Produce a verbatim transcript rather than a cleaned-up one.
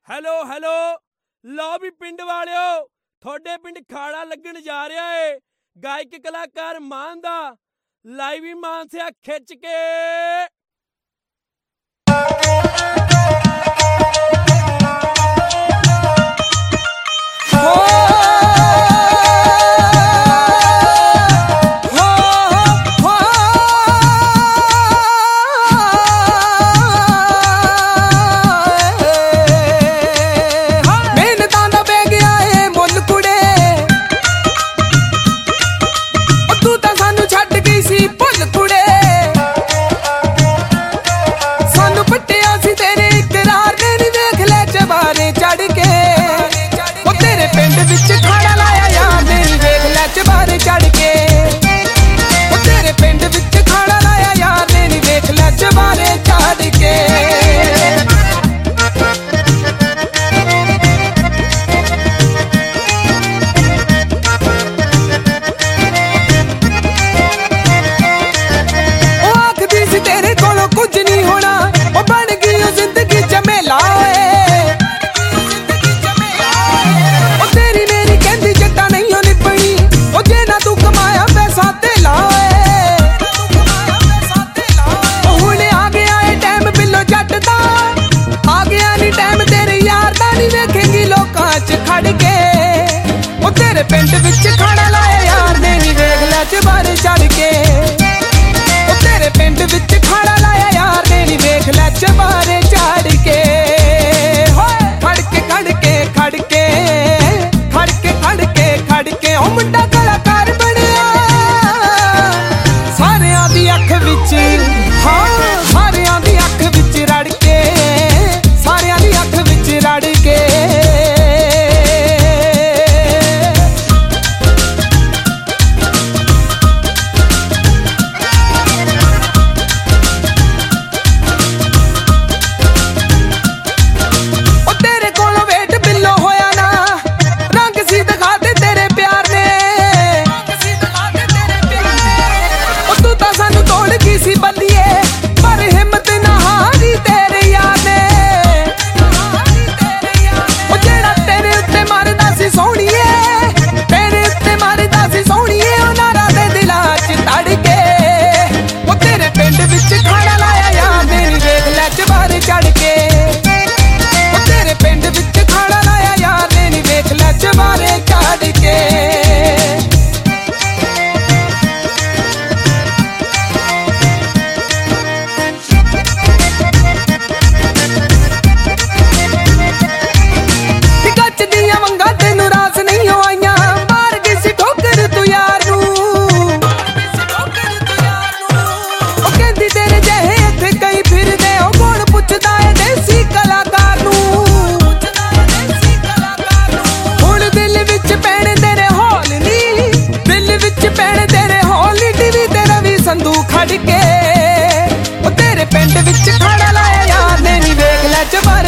Hello hello ਲਓ ਵੀ ਪਿੰਡ ਵਾਲਿਓ, ਤੁਹਾਡੇ ਪਿੰਡ ਖਾੜਾ ਲੱਗਣ ਜਾ ਰਿਹਾ ਏ। ਗਾਇਕ ਕਲਾਕਾਰ ਮਾਨ ਦਾ ਲਾਈਵ ਹੀ ਮਾਨਸਿਆ ਖਿੱਚ ਕੇ। ਪਿੰਡ ਵਿੱਚ ਖਾੜਾ ਲਾਇਆ ਯਾਰ ਨੇ ਨੀ ਵੇਖ ਲੈ ਚਬਾਰੇ ਚੜ ਕੇ। ਉਹ ਤੇਰੇ ਪਿੰਡ ਵਿੱਚ ਖਾੜਾ ਲਾਇਆ ਯਾਰ ਨੇ ਨੀ ਵੇਖ ਲੈ ਚਬਾਰੇ ਚੜ ਕੇ। ਹੋਏ ਖੜ ਕੇ ਖੜ ਕੇ ਖੜ ਕੇ ਖੜ ਕੇ ਖੜ ਕੇ ਖੜ ਕੇ ਉਹ ਮੁੰਡਾ ਕਲਾਕਾਰ ਬਣਿਆ ਸਾਰਿਆਂ ਦੀ ਅੱਖ ਵਿੱਚ। ਹਾਂ ਸਾਰਿਆਂ ਦੀ ਅੱਖ ਵਿੱਚ ਰੜ ਕੇ, ਸਾਰਿਆਂ ਦੀ ਅੱਖ ਵਿੱਚ ਰੜ ਕੇ। ਖੜ ਕੇ ਉਹ ਤੇਰੇ ਪਿੰਡ ਵਿੱਚ ਖਾੜਾ ਲਾਇਆ ਯਾਰ ਨੇ ਨੀ ਵੇਖ ਲੈ ਚਬਾਰੇ